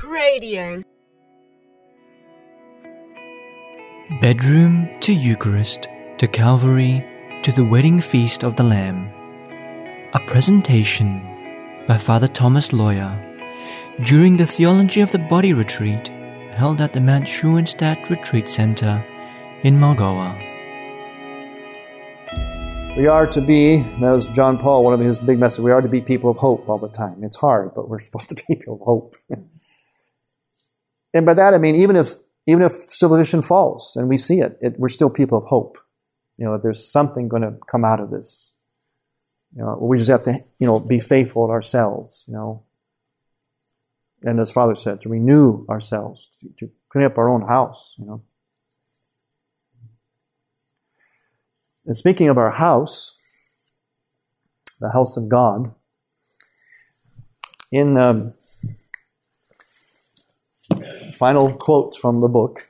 Radio. Bedroom to Eucharist to Calvary to the wedding feast of the Lamb. A presentation by Father Thomas Loya during the Theology of the Body retreat held at the Mount Schoenstatt Retreat Center in Margoa. We are to be, that was John Paul, one of his big messages, we are to be people of hope all the time. It's hard, but we're supposed to be people of hope. And by that I mean, even if civilization falls and we see it, we're still people of hope. You know, there's something going to come out of this. You know, we just have to, be faithful to ourselves, And as Father said, to renew ourselves, to clean up our own house, And speaking of our house, the house of God, in final quote from the book,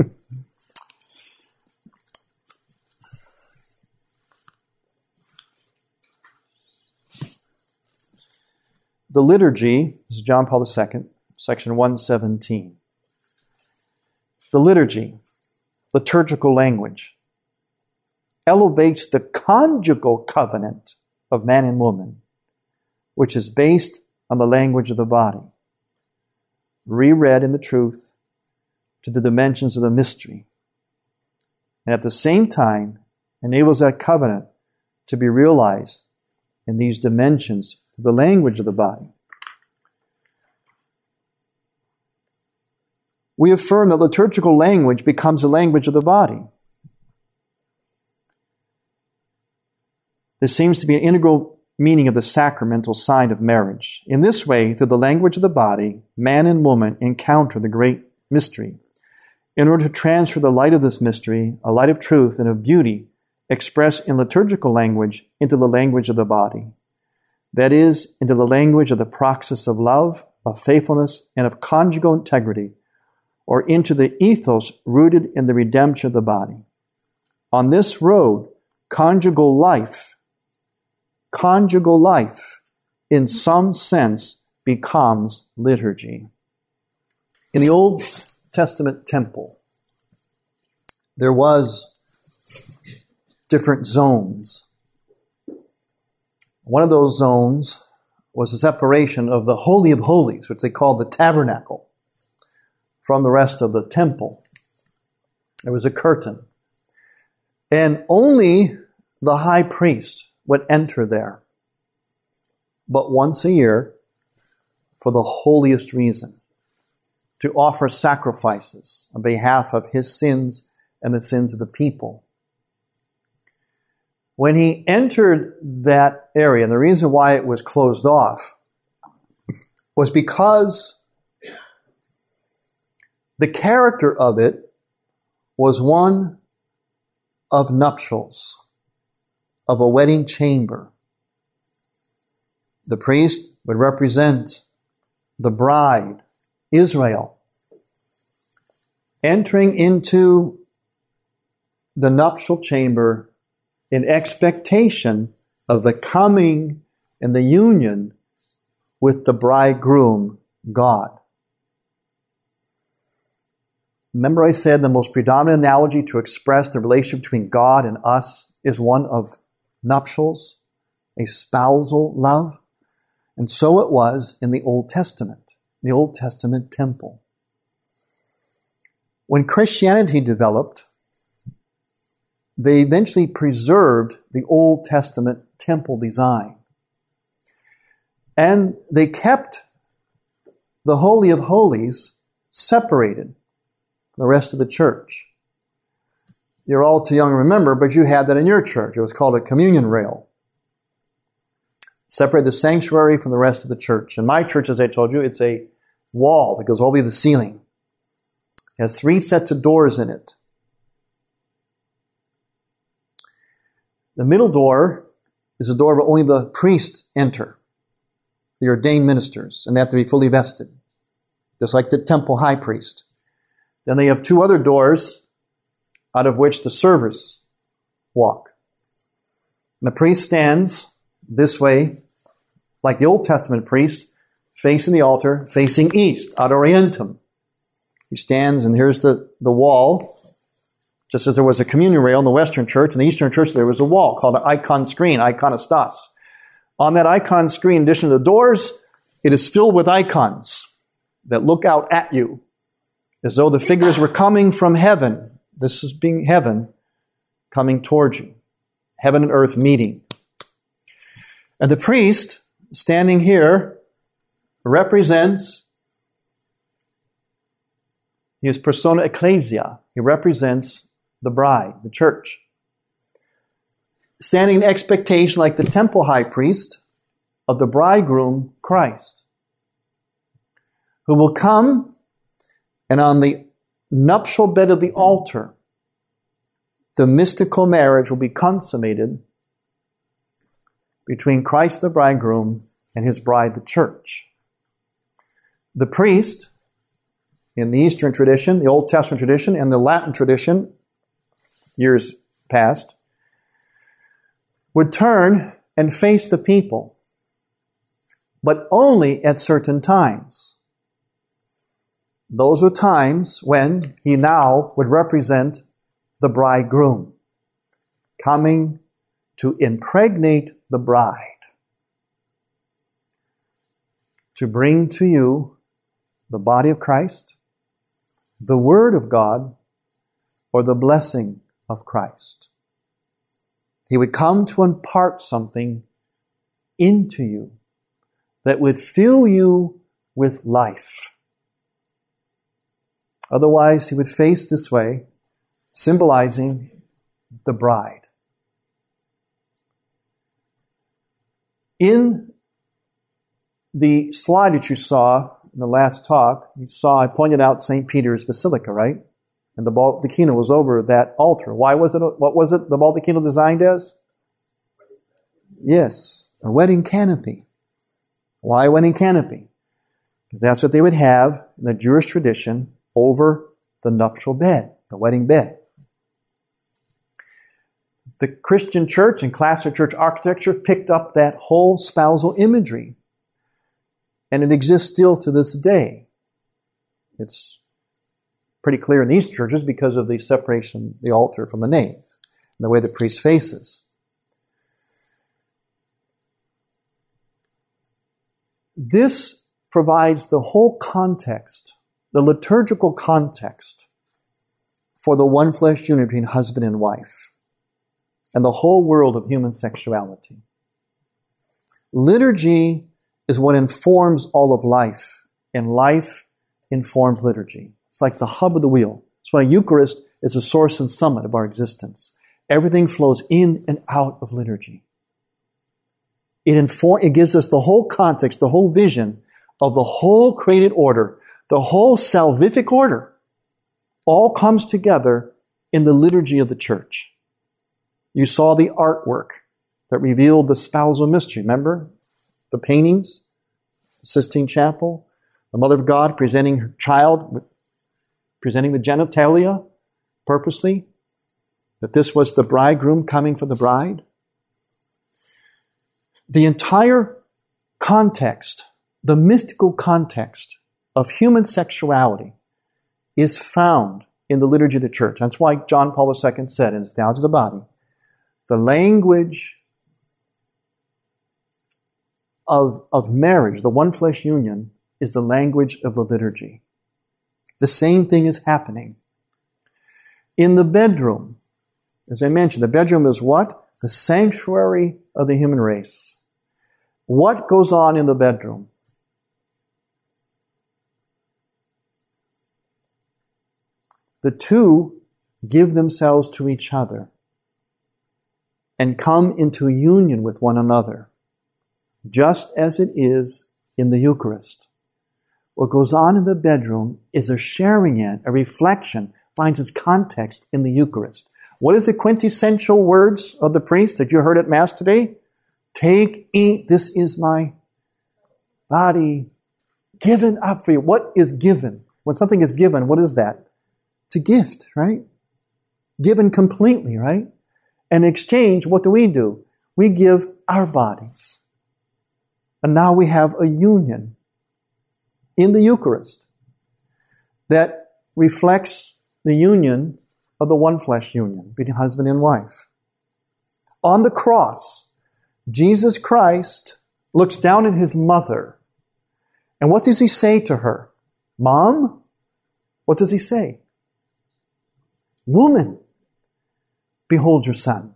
the liturgy, this is John Paul II, section 117. The liturgy, liturgical language, elevates the conjugal covenant of man and woman, which is based on the language of the body, reread in the truth to the dimensions of the mystery, and at the same time enables that covenant to be realized in these dimensions through the language of the body. We affirm that liturgical language becomes the language of the body. This seems to be an integral meaning of the sacramental sign of marriage. In this way, through the language of the body, man and woman encounter the great mystery. In order to transfer the light of this mystery, a light of truth and of beauty, expressed in liturgical language, into the language of the body. That is, into the language of the praxis of love, of faithfulness, and of conjugal integrity, or into the ethos rooted in the redemption of the body. On this road, conjugal life, in some sense, becomes liturgy. In the Old Testament temple, there was different zones. One of those zones was the separation of the Holy of Holies, which they called the tabernacle, from the rest of the temple. There was a curtain. And only the high priest would enter there, but once a year, for the holiest reason, to offer sacrifices on behalf of his sins and the sins of the people. When he entered that area, and the reason why it was closed off was because the character of it was one of nuptials, of a wedding chamber. The priest would represent the bride, Israel, entering into the nuptial chamber in expectation of the coming and the union with the bridegroom, God. Remember I said the most predominant analogy to express the relationship between God and us is one of nuptials, a spousal love. And so it was in the Old Testament temple. When Christianity developed, they eventually preserved the Old Testament temple design. And they kept the Holy of Holies separated from the rest of the church. You're all too young to remember, but you had that in your church. It was called a communion rail. Separate the sanctuary from the rest of the church. In my church, as I told you, it's a wall that goes all the way to the ceiling. It has 3 sets of doors in it. The middle door is a door where only the priests enter, the ordained ministers, and they have to be fully vested, just like the temple high priest. Then they have 2 other doors out of which the servers walk. And the priest stands this way, like the Old Testament priest, facing the altar, facing east, ad orientem. He stands, and here's the wall. Just as there was a communion rail in the Western church, in the Eastern church there was a wall called an icon screen, iconostas. On that icon screen, in addition to the doors, it is filled with icons that look out at you, as though the figures were coming from heaven. This is being heaven coming towards you. Heaven and earth meeting. And the priest, standing here, represents, he is persona ecclesia. He represents the bride, the church. Standing in expectation like the temple high priest of the bridegroom, Christ, who will come and on the nuptial bed of the altar, the mystical marriage will be consummated between Christ the bridegroom and his bride, the church. The priest, in the Eastern tradition, the Old Testament tradition, and the Latin tradition, years past, would turn and face the people, but only at certain times. Those are times when he now would represent the bridegroom, coming to impregnate the bride, to bring to you the body of Christ, the Word of God, or the blessing of Christ. He would come to impart something into you that would fill you with life. Otherwise, he would face this way, symbolizing the bride. In the slide that you saw in the last talk, I pointed out St. Peter's Basilica, right? And the baldacchino was over that altar. Why was it? What was it the baldacchino designed as? Yes, a wedding canopy. Why a wedding canopy? Because that's what they would have in the Jewish tradition over the nuptial bed, the wedding bed. The Christian church and classic church architecture picked up that whole spousal imagery. And it exists still to this day. It's pretty clear in these churches because of the separation of the altar from the nave and the way the priest faces. This provides the whole context, the liturgical context for the one flesh union between husband and wife and the whole world of human sexuality. Liturgy is what informs all of life, and life informs liturgy. It's like the hub of the wheel. That's why Eucharist is the source and summit of our existence. Everything flows in and out of liturgy. It gives us the whole context, the whole vision of the whole created order, the whole salvific order, all comes together in the liturgy of the church. You saw the artwork that revealed the spousal mystery. Remember? The paintings, Sistine Chapel, the Mother of God presenting her child, presenting the genitalia purposely, that this was the bridegroom coming for the bride. The entire context, the mystical context of human sexuality is found in the liturgy of the church. That's why John Paul II said in his Down to the Body, the language of marriage, the one flesh union, is the language of the liturgy. The same thing is happening. In the bedroom, as I mentioned, the bedroom is what? The sanctuary of the human race. What goes on in the bedroom? The two give themselves to each other and come into union with one another, just as it is in the Eucharist. What goes on in the bedroom is a sharing in, a reflection, finds its context in the Eucharist. What is the quintessential words of the priest that you heard at Mass today? Take, eat, this is my body given up for you. What is given? When something is given, what is that? It's a gift, right? Given completely, right? In exchange, what do? We give our bodies. And now we have a union in the Eucharist that reflects the union of the one flesh union between husband and wife. On the cross, Jesus Christ looks down at his mother. And what does he say to her? Mom? What does he say? Woman, behold your son.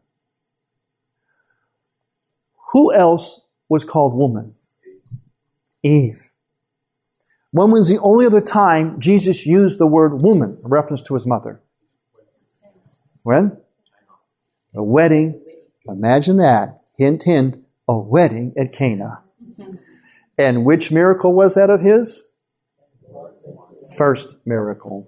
Who else was called woman? Eve. When was the only other time Jesus used the word woman in reference to his mother? When? A wedding. Imagine that. Hint, hint. A wedding at Cana. And which miracle was that of his? First miracle.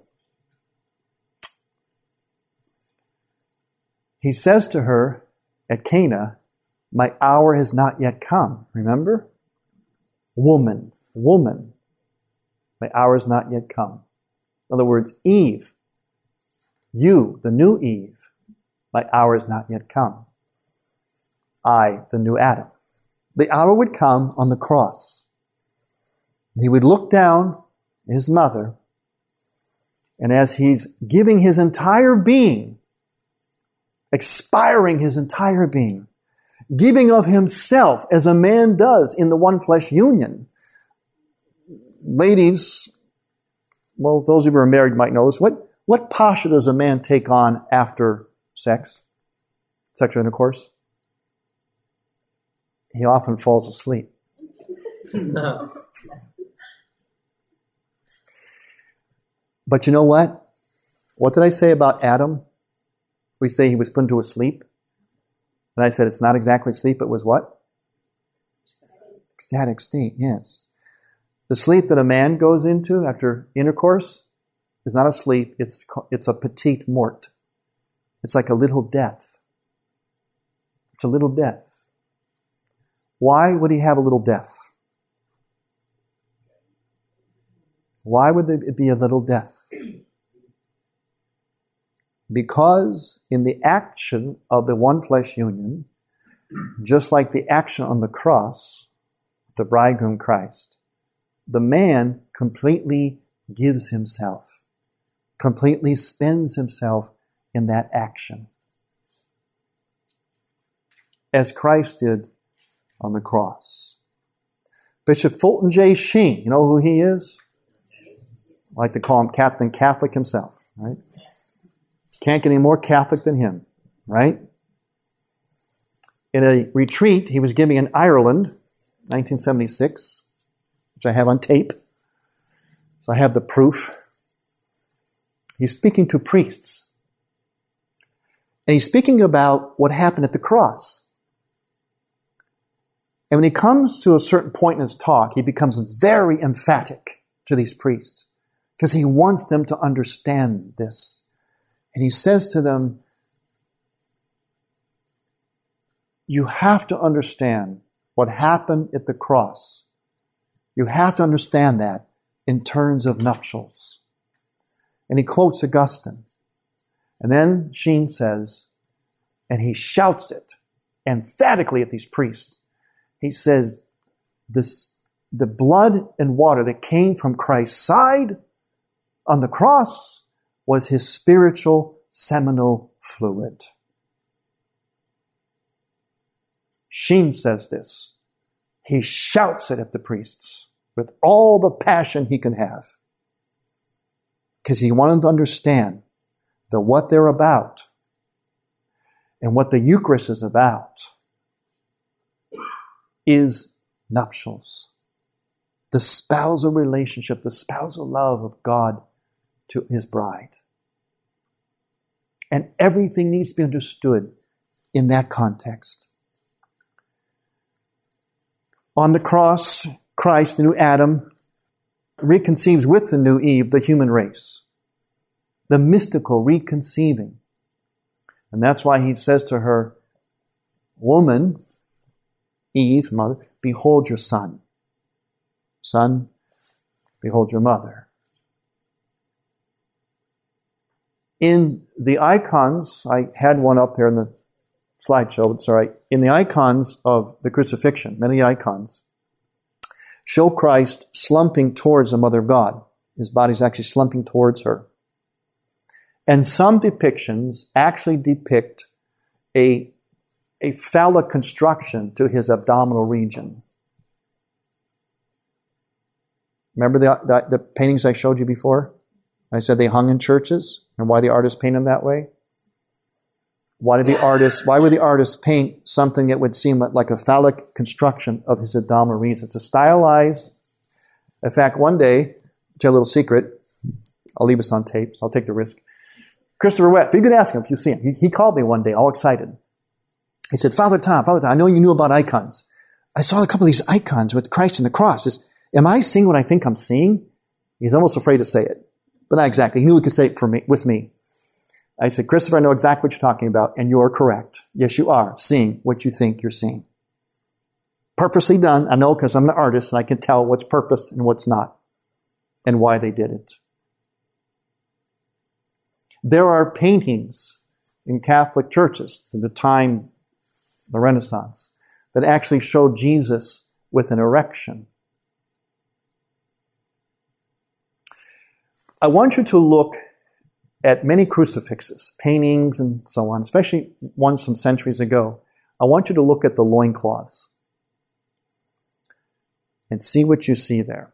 He says to her at Cana, my hour has not yet come. Remember? Woman, woman, my hour has not yet come. In other words, Eve, you, the new Eve, my hour has not yet come. I, the new Adam. The hour would come on the cross. He would look down at his mother, and as he's giving his entire being, expiring his entire being, giving of himself as a man does in the one flesh union. Ladies, well, those of you who are married might know this. What posture does a man take on after sex? Sexual intercourse? He often falls asleep. But you know what? What did I say about Adam? We say he was put into a sleep. And I said it's not exactly sleep, it was what? Ecstatic state, yes. The sleep that a man goes into after intercourse is not a sleep, it's a petite mort. It's like a little death. It's a little death. Why would he have a little death? Why would it be a little death? Because in the action of the one flesh union, just like the action on the cross, the bridegroom Christ, the man completely gives himself, completely spends himself in that action. As Christ did on the cross. Bishop Fulton J. Sheen, you know who he is? I like to call him Captain Catholic himself, right? Can't get any more Catholic than him, right? In a retreat he was giving in Ireland, 1976, which I have on tape, so I have the proof. He's speaking to priests. And he's speaking about what happened at the cross. And when he comes to a certain point in his talk, he becomes very emphatic to these priests because he wants them to understand this. And he says to them, you have to understand what happened at the cross. You have to understand that in terms of nuptials. And he quotes Augustine. And then Sheen says, and he shouts it emphatically at these priests. He says, the blood and water that came from Christ's side on the cross was his spiritual seminal fluid. Sheen says this. He shouts it at the priests with all the passion he can have. Because he wanted them to understand that what they're about and what the Eucharist is about is nuptials. The spousal relationship, the spousal love of God to his bride. And everything needs to be understood in that context. On the cross, Christ, the new Adam, reconceives with the new Eve the human race. The mystical reconceiving. And that's why he says to her, woman, Eve, mother, behold your son. Son, behold your mother. In the icons, I had one up there in the slideshow, but it's all right. In the icons of the crucifixion, many icons, show Christ slumping towards the Mother of God. His body's actually slumping towards her. And some depictions actually depict a phallic construction to his abdominal region. Remember the paintings I showed you before? I said they hung in churches, and why the artist painted them that way? Why would the artist paint something that would seem like a phallic construction of his abdominal region? It's a stylized. In fact, one day, I'll tell you a little secret. I'll leave this on tape, so I'll take the risk. Christopher Wett, you could ask him if you see him. He called me one day, all excited. He said, Father Tom, I know you knew about icons. I saw a couple of these icons with Christ and the cross. Am I seeing what I think I'm seeing? He's almost afraid to say it, but not exactly. He knew he could say it with me. I said, Christopher, I know exactly what you're talking about, and you're correct. Yes, you are seeing what you think you're seeing. Purposely done. I know because I'm an artist, and I can tell what's purpose and what's not, and why they did it. There are paintings in Catholic churches at the time, the Renaissance, that actually show Jesus with an erection. I want you to look at many crucifixes, paintings and so on, especially ones from centuries ago. I want you to look at the loincloths and see what you see there.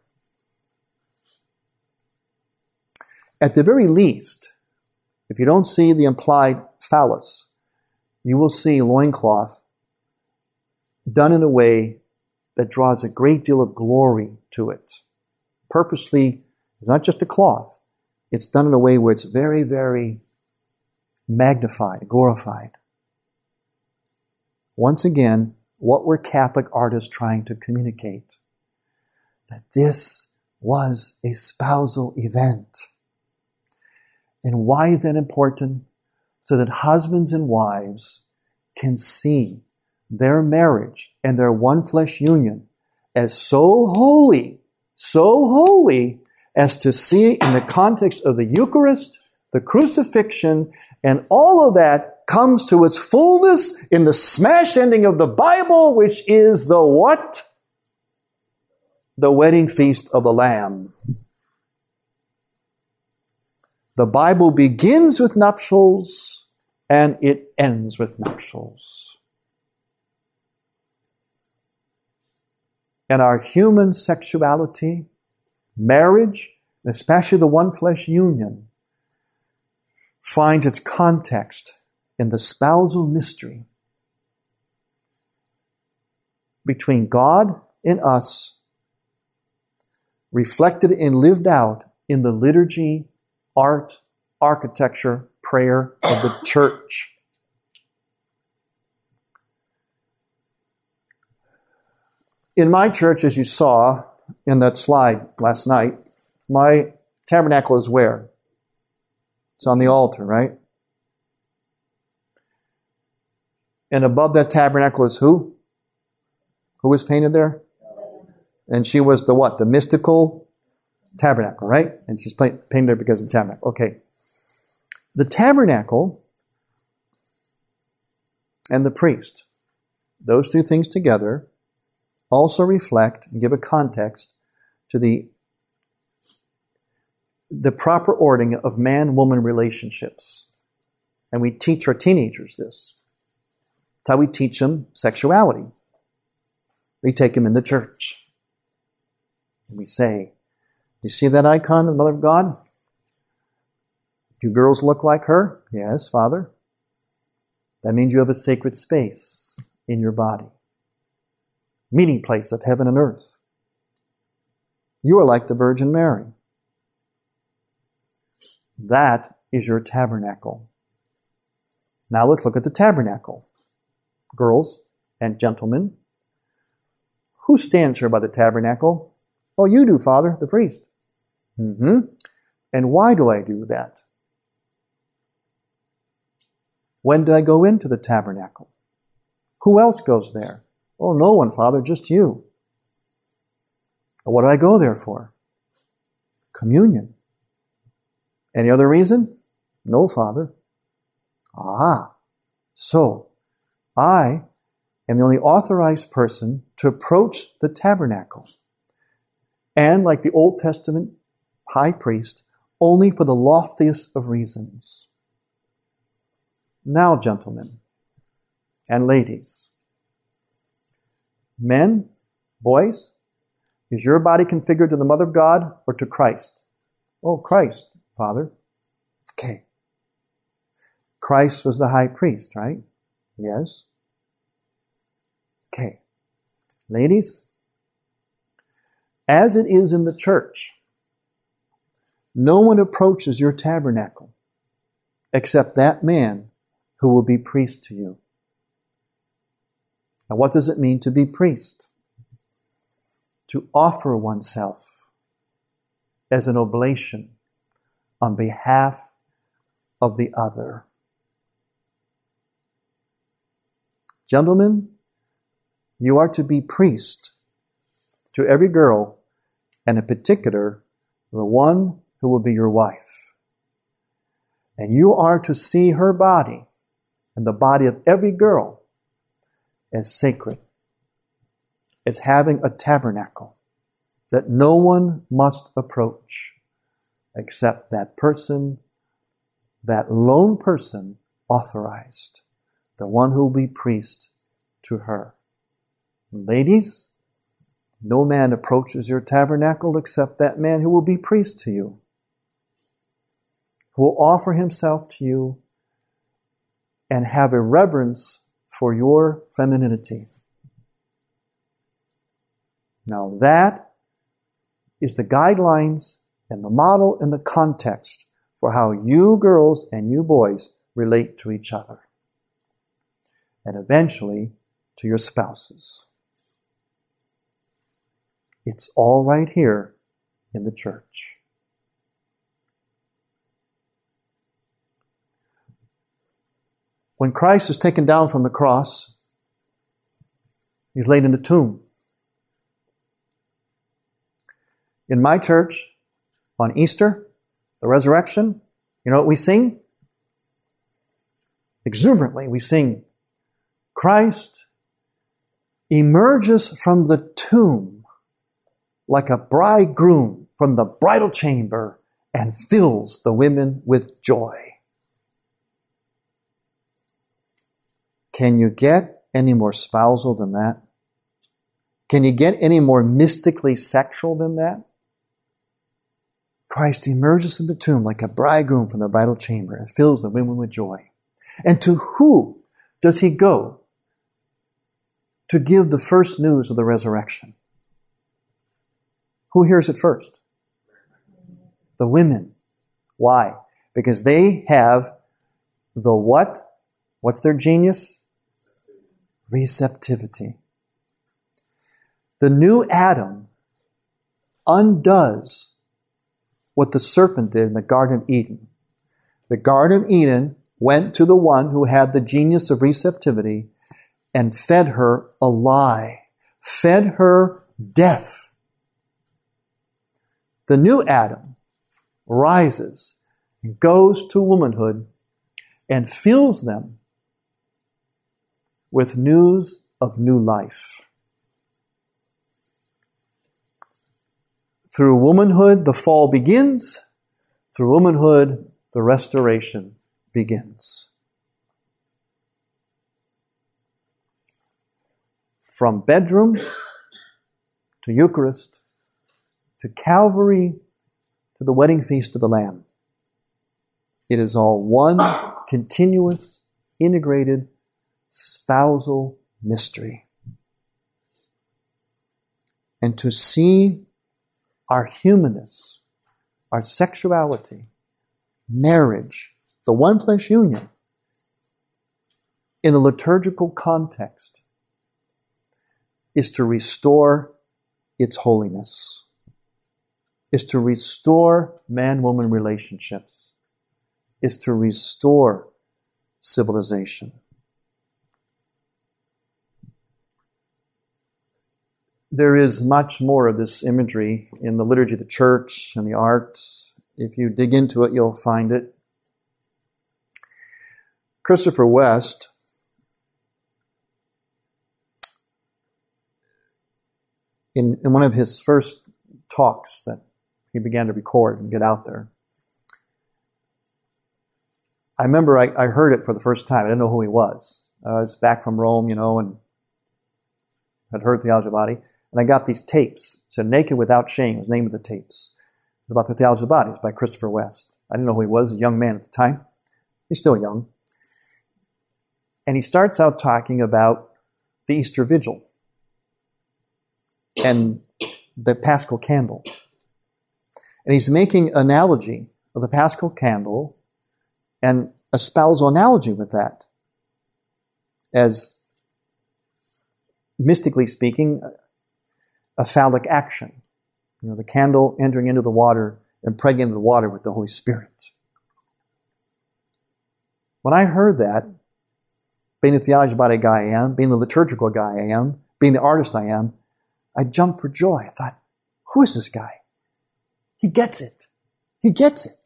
At the very least, if you don't see the implied phallus, you will see loincloth done in a way that draws a great deal of glory to it. Purposely, it's not just a cloth. It's done in a way where it's very, very magnified, glorified. Once again, what were Catholic artists trying to communicate? That this was a spousal event. And why is that important? So that husbands and wives can see their marriage and their one flesh union as so holy as to see it in the context of the Eucharist, the crucifixion, and all of that comes to its fullness in the smash ending of the Bible, which is the what? The wedding feast of the Lamb. The Bible begins with nuptials and it ends with nuptials. And our human sexuality, marriage, and especially the one flesh union, finds its context in the spousal mystery between God and us, reflected and lived out in the liturgy, art, architecture, prayer of the church. In my church, as you saw in that slide last night, my tabernacle is where? It's on the altar, right? And above that tabernacle is who? Who was painted there? And she was the what? The mystical tabernacle, right? And she's painted there because of the tabernacle. Okay. The tabernacle and the priest, those two things together, also reflect and give a context to the proper ordering of man-woman relationships. And we teach our teenagers this. It's how we teach them sexuality. We take them in the church. And we say, you see that icon of the Mother of God? Do girls look like her? Yes, Father. That means you have a sacred space in your body. Meeting place of heaven and earth. You are like the Virgin Mary. That is your tabernacle. Now let's look at the tabernacle. Girls and gentlemen, who stands here by the tabernacle? Oh, you do, Father, the priest. And why do I do that? When do I go into the tabernacle? Who else goes there? Oh, no one, Father, just you. What do I go there for? Communion. Any other reason? No, Father. So I am the only authorized person to approach the tabernacle. and like the Old Testament high priest, only for the loftiest of reasons. Now, gentlemen and ladies, men, boys, is your body configured to the Mother of God or to Christ? Oh, Christ, Father. Okay. Christ was the high priest, right? Yes. Okay. Ladies, as it is in the church, no one approaches your tabernacle except that man who will be priest to you. Now, what does it mean to be priest? To offer oneself as an oblation on behalf of the other. Gentlemen, you are to be priest to every girl, and in particular, the one who will be your wife. And you are to see her body and the body of every girl as sacred, as having a tabernacle that no one must approach except that person, that lone person authorized, the one who will be priest to her. Ladies, no man approaches your tabernacle except that man who will be priest to you, who will offer himself to you and have a reverence for your femininity. Now that is the guidelines and the model and the context for how you girls and you boys relate to each other, and eventually to your spouses. It's all right here in the church. When Christ is taken down from the cross, he's laid in the tomb. In my church, on Easter, the resurrection, you know what we sing? Exuberantly, we sing, Christ emerges from the tomb like a bridegroom from the bridal chamber and fills the women with joy. Can you get any more spousal than that? Can you get any more mystically sexual than that? Christ emerges from the tomb like a bridegroom from the bridal chamber and fills the women with joy. And to who does he go to give the first news of the resurrection? Who hears it first? The women. Why? Because they have the what? What's their genius? Receptivity. The new Adam undoes what the serpent did in the Garden of Eden. The Garden of Eden went to the one who had the genius of receptivity and fed her a lie, fed her death. The new Adam rises and goes to womanhood and fills them with news of new life. Through womanhood, the fall begins. Through womanhood, the restoration begins. From bedroom to Eucharist to Calvary to the wedding feast of the Lamb. It is all one continuous, integrated, spousal mystery. And to see our humanness, our sexuality, marriage, the one flesh union, in the liturgical context, is to restore its holiness, is to restore man-woman relationships, is to restore civilization. There is much more of this imagery in the liturgy of the church and the arts. If you dig into it, you'll find it. Christopher West, in one of his first talks that he began to record and get out there. I remember I heard it for the first time. I didn't know who he was. I was back from Rome, and had heard Theology of the Body. And I got these tapes. It said Naked Without Shame was the name of the tapes. It was about the Theology of the Body. It was by Christopher West. I didn't know who he was, a young man at the time. He's still young. And he starts out talking about the Easter Vigil and the Paschal Candle. And he's making an analogy of the Paschal Candle and a spousal analogy with that as, mystically speaking, a phallic action. The candle entering into the water, impregnating the water with the Holy Spirit. When I heard that, being the Theology of the Body guy I am, being the liturgical guy I am, being the artist I am, I jumped for joy. I thought, who is this guy? He gets it. He gets it.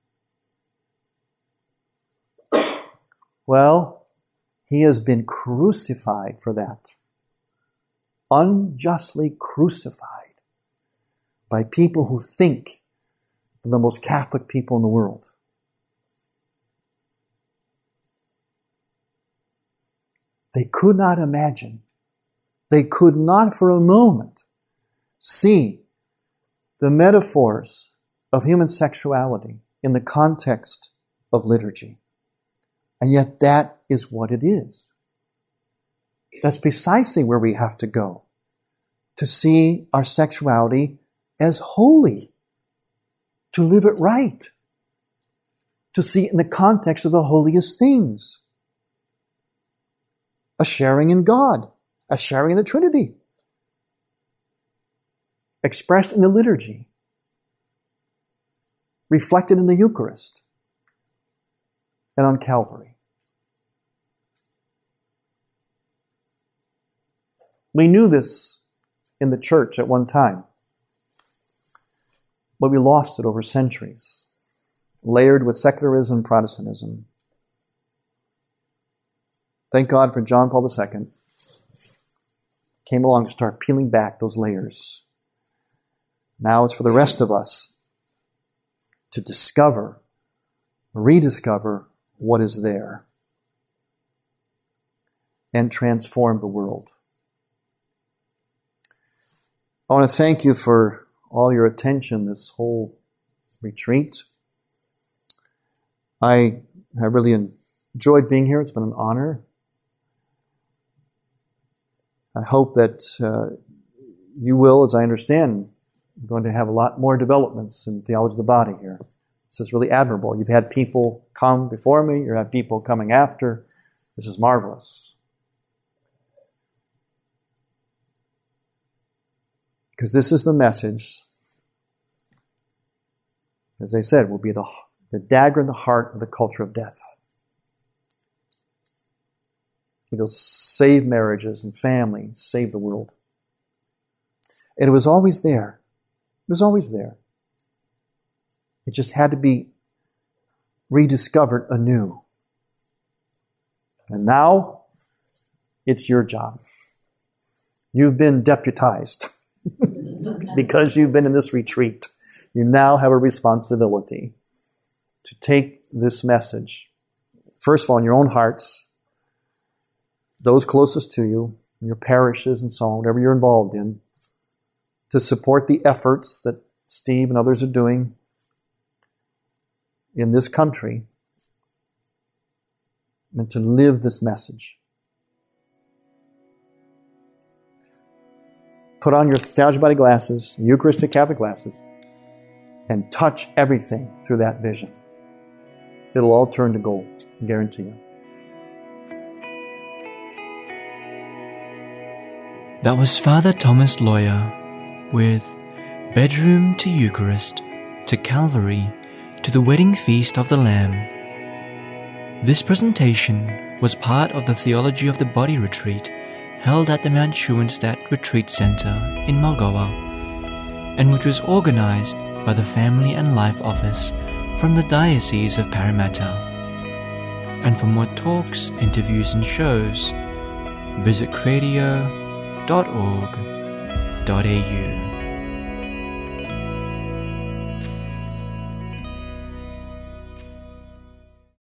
Well, he has been crucified for that. Unjustly crucified by people who think they're the most Catholic people in the world. They could not imagine. They could not for a moment see the metaphors of human sexuality in the context of liturgy. And yet that is what it is. That's precisely where we have to go, to see our sexuality as holy, to live it right, to see it in the context of the holiest things. A sharing in God, a sharing in the Trinity, expressed in the liturgy, reflected in the Eucharist, and on Calvary. We knew this in the church at one time, but we lost it over centuries, layered with secularism and Protestantism. Thank God for John Paul II. Came along to start peeling back those layers. Now it's for the rest of us to discover, rediscover what is there and transform the world. I want to thank you for all your attention this whole retreat. I have really enjoyed being here. It's been an honor. I hope that you will, as I understand, going to have a lot more developments in Theology of the Body here. This is really admirable. You've had people come before me. You have people coming after. This is marvelous. Because this is the message, as I said, will be the dagger in the heart of the culture of death. It'll save marriages and families, save the world. And it was always there. It was always there. It just had to be rediscovered anew. And now, it's your job. You've been deputized. Because you've been in this retreat, you now have a responsibility to take this message, first of all, in your own hearts, those closest to you, your parishes and so on, whatever you're involved in, to support the efforts that Steve and others are doing in this country, and to live this message. Put on your Theology of the Body glasses, Eucharistic Catholic glasses, and touch everything through that vision. It'll all turn to gold, I guarantee you. That was Father Thomas Loya with Bedroom to Eucharist, to Calvary, to the Wedding Feast of the Lamb. This presentation was part of the Theology of the Body retreat held at the Mount Schoenstatt Retreat Center in Mulgoa, and which was organized by the Family and Life Office from the Diocese of Parramatta. And for more talks, interviews and shows, visit cradio.org.au.